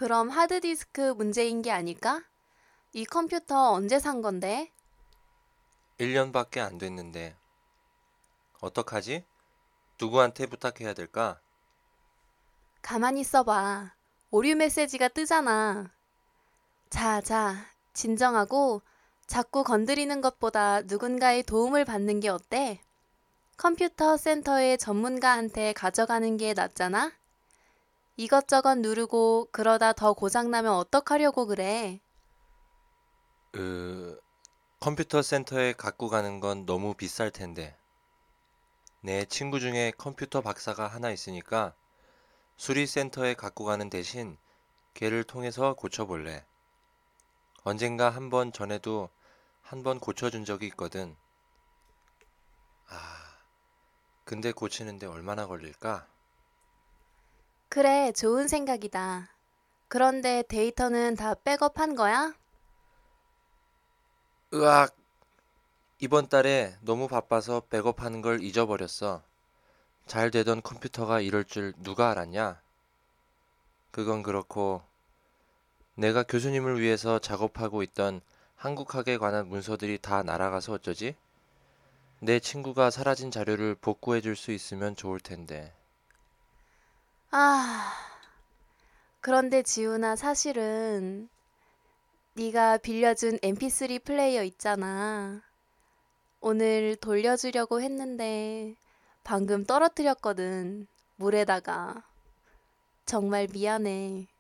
그럼 하드디스크 문제인 게 아닐까? 이 컴퓨터 언제 산 건데? 1년밖에 안 됐는데 어떡하지? 누구한테 부탁해야 될까? 가만히 있어봐. 오류 메시지가 뜨잖아. 자, 진정하고 자꾸 건드리는 것보다 누군가의 도움을 받는 게 어때? 컴퓨터 센터의 전문가한테 가져가는 게 낫잖아? 이것저것 누르고 그러다 더 고장나면 어떡하려고 그래? 컴퓨터 센터에 갖고 가는 건 너무 비쌀 텐데. 내 친구 중에 컴퓨터 박사가 하나 있으니까 수리센터에 갖고 가는 대신 걔를 통해서 고쳐볼래. 언젠가 한 번 전에도 한 번 고쳐준 적이 있거든. 아, 근데 고치는데 얼마나 걸릴까? 그래, 좋은 생각이다. 그런데 데이터는 다 백업한 거야? 으악! 이번 달에 너무 바빠서 백업하는 걸 잊어버렸어. 잘 되던 컴퓨터가 이럴 줄 누가 알았냐? 그건 그렇고, 내가 교수님을 위해서 작업하고 있던 한국학에 관한 문서들이 다 날아가서 어쩌지? 내 친구가 사라진 자료를 복구해 줄 수 있으면 좋을 텐데. 아, 그런데 지훈아, 사실은 네가 빌려준 MP3 플레이어 있잖아. 오늘 돌려주려고 했는데 방금 떨어뜨렸거든. 물에다가. 정말 미안해.